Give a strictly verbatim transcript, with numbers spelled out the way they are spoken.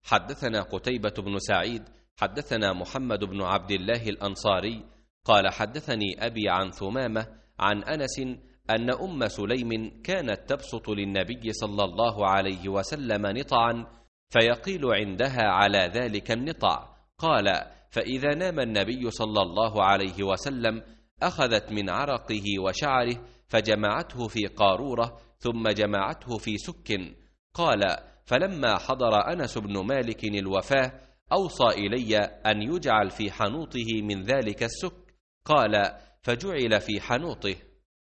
حدثنا قتيبة بن سعيد حدثنا محمد بن عبد الله الأنصاري قال حدثني أبي عن ثمامة عن أنس أن أم سليم كانت تبسط للنبي صلى الله عليه وسلم نطعا فيقيل عندها على ذلك النطع. قال: فإذا نام النبي صلى الله عليه وسلم أخذت من عرقه وشعره فجمعته في قارورة ثم جمعته في سك. قال: فلما حضر أنس بن مالك الوفاة أوصى إلي أن يجعل في حنوطه من ذلك السك. قال: فجعل في حنوطه.